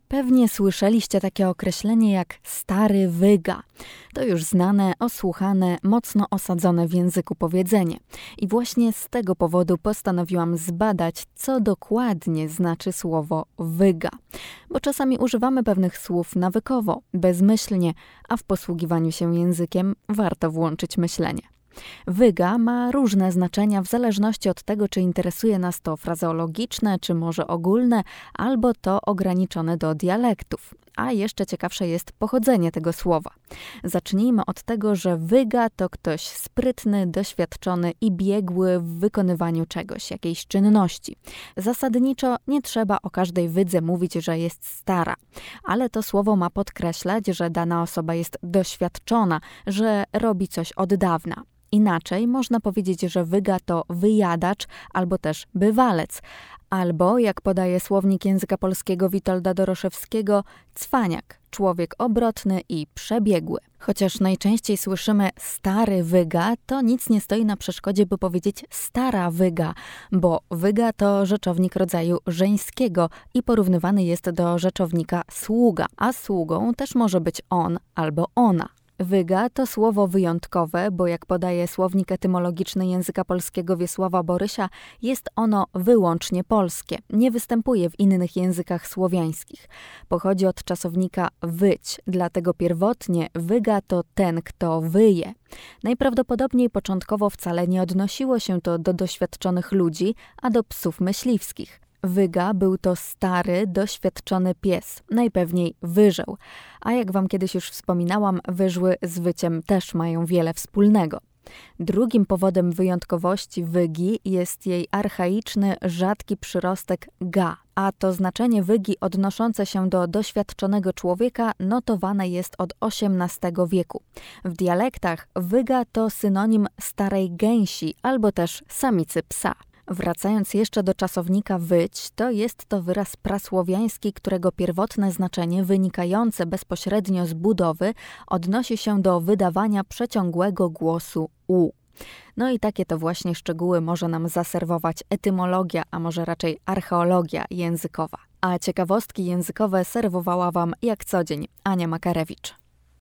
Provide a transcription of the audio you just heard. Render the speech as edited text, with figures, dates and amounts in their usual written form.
Pewnie słyszeliście takie określenie jak stary wyga. To już znane, osłuchane, mocno osadzone w języku powiedzenie. I właśnie z tego powodu postanowiłam zbadać, co dokładnie znaczy słowo wyga. Bo czasami używamy pewnych słów nawykowo, bezmyślnie, a w posługiwaniu się językiem warto włączyć myślenie. Wyga ma różne znaczenia w zależności od tego, czy interesuje nas to frazeologiczne, czy może ogólne, albo to ograniczone do dialektów. A jeszcze ciekawsze jest pochodzenie tego słowa. Zacznijmy od tego, że wyga to ktoś sprytny, doświadczony i biegły w wykonywaniu czegoś, jakiejś czynności. Zasadniczo nie trzeba o każdej wydze mówić, że jest stara, ale to słowo ma podkreślać, że dana osoba jest doświadczona, że robi coś od dawna. Inaczej można powiedzieć, że wyga to wyjadacz albo też bywalec, albo, jak podaje słownik języka polskiego Witolda Doroszewskiego, cwaniak, człowiek obrotny i przebiegły. Chociaż najczęściej słyszymy stary wyga, to nic nie stoi na przeszkodzie, by powiedzieć stara wyga, bo wyga to rzeczownik rodzaju żeńskiego i porównywany jest do rzeczownika sługa, a sługą też może być on albo ona. Wyga to słowo wyjątkowe, bo jak podaje słownik etymologiczny języka polskiego Wiesława Borysia, jest ono wyłącznie polskie, nie występuje w innych językach słowiańskich. Pochodzi od czasownika wyć, dlatego pierwotnie wyga to ten, kto wyje. Najprawdopodobniej początkowo wcale nie odnosiło się to do doświadczonych ludzi, a do psów myśliwskich. Wyga był to stary, doświadczony pies, najpewniej wyżeł. A jak wam kiedyś już wspominałam, wyżły z wyciem też mają wiele wspólnego. Drugim powodem wyjątkowości wygi jest jej archaiczny, rzadki przyrostek ga, a to znaczenie wygi odnoszące się do doświadczonego człowieka notowane jest od XVIII wieku. W dialektach wyga to synonim starej gęsi albo też samicy psa. Wracając jeszcze do czasownika wyć, to jest to wyraz prasłowiański, którego pierwotne znaczenie wynikające bezpośrednio z budowy odnosi się do wydawania przeciągłego głosu u. No i takie to właśnie szczegóły może nam zaserwować etymologia, a może raczej archeologia językowa. A ciekawostki językowe serwowała wam jak co dzień Ania Makarewicz.